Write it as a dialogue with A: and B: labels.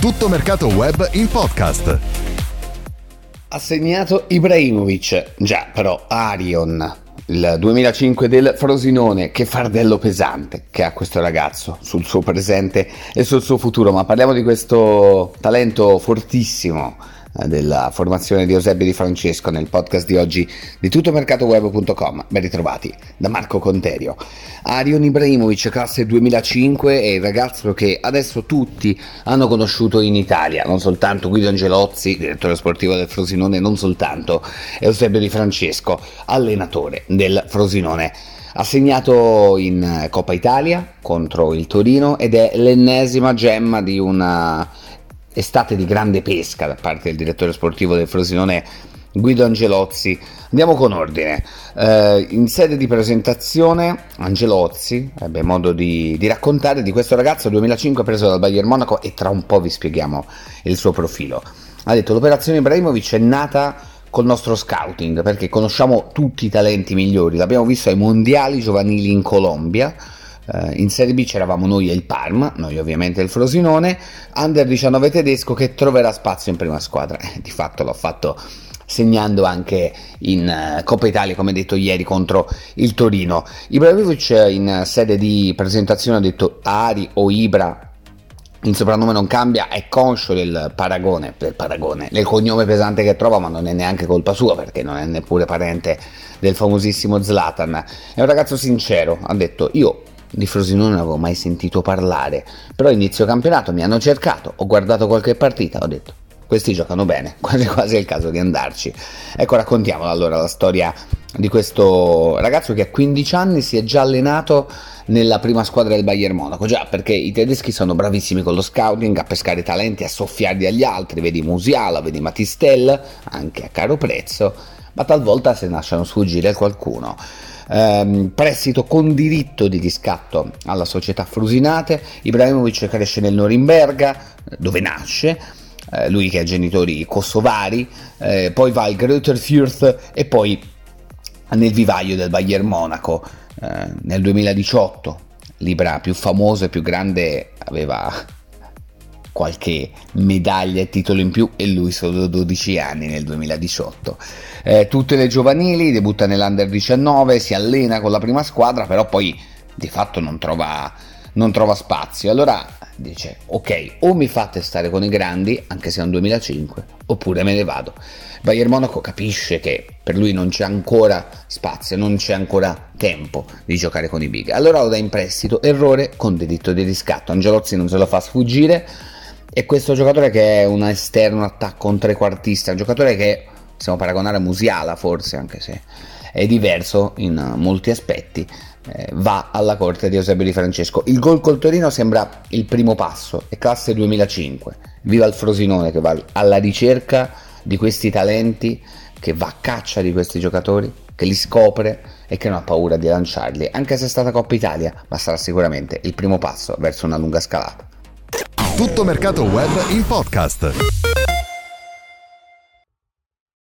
A: Tutto Mercato Web in podcast.
B: Ha segnato Ibrahimovic, già però Arion, il 2005 del Frosinone. Che fardello pesante che ha questo ragazzo sul suo presente e sul suo futuro, ma parliamo di questo talento fortissimo della formazione di Eusebio Di Francesco nel podcast di oggi di tuttomercatoweb.com. Ben ritrovati da Marco Conterio. Arion Ibrahimovic, classe 2005, è il ragazzo che adesso tutti hanno conosciuto in Italia, non soltanto Guido Angelozzi, direttore sportivo del Frosinone, non soltanto Eusebio Di Francesco, allenatore del Frosinone. Ha segnato in Coppa Italia contro il Torino ed è l'ennesima gemma di una estate di grande pesca da parte del direttore sportivo del Frosinone Guido Angelozzi. Andiamo con ordine. In sede di presentazione Angelozzi ebbe modo di raccontare di questo ragazzo 2005 preso dal Bayern Monaco, e tra un po' vi spieghiamo il suo profilo. Ha detto: l'operazione Ibrahimovic è nata col nostro scouting, perché conosciamo tutti i talenti migliori, l'abbiamo visto ai mondiali giovanili in Colombia. In Serie B c'eravamo noi e il Parma, noi ovviamente il Frosinone, under 19 tedesco che troverà spazio in prima squadra. Di fatto l'ho fatto segnando anche in Coppa Italia, come detto ieri, contro il Torino. Ibrahimovic in sede di presentazione ha detto Ari o Ibra, il soprannome non cambia, è conscio del paragone, del cognome pesante che trova, ma non è neanche colpa sua, perché non è neppure parente del famosissimo Zlatan. È un ragazzo sincero, ha detto: io di Frosinone non avevo mai sentito parlare, però inizio campionato mi hanno cercato, ho guardato qualche partita, ho detto questi giocano bene, quasi quasi è il caso di andarci. Ecco, raccontiamola allora la storia di questo ragazzo che a 15 anni si è già allenato nella prima squadra del Bayern Monaco, già perché i tedeschi sono bravissimi con lo scouting, a pescare talenti, a soffiarli agli altri, vedi Musiala, vedi Matistel, anche a caro prezzo, ma talvolta se lasciano sfuggire qualcuno. Prestito con diritto di riscatto alla società Frusinate. Ibrahimovic cresce nel Norimberga, dove nasce, lui che ha genitori kosovari, poi va al Greuther Fürth e poi nel vivaio del Bayern Monaco. Nel 2018 l'Ibra più famoso e più grande aveva qualche medaglia e titolo in più, e lui solo 12 anni nel 2018. Tutte le giovanili, debutta nell'Under 19, si allena con la prima squadra, però poi di fatto non trova spazio. Allora dice: ok, o mi fate stare con i grandi, anche se è un 2005, oppure me ne vado. Bayern Monaco capisce che per lui non c'è ancora spazio, non c'è ancora tempo di giocare con i big, allora lo dà in prestito, errore con diritto di riscatto. Angelozzi non se lo fa sfuggire. E questo giocatore, che è un esterno attacco, un trequartista, un giocatore che possiamo paragonare a Musiala forse, anche se è diverso in molti aspetti, va alla corte di Eusebio Di Francesco. Il gol col Torino sembra il primo passo, è classe 2005, viva il Frosinone che va alla ricerca di questi talenti, che va a caccia di questi giocatori, che li scopre e che non ha paura di lanciarli, anche se è stata Coppa Italia, ma sarà sicuramente il primo passo verso una lunga scalata.
A: Tutto Mercato Web in podcast.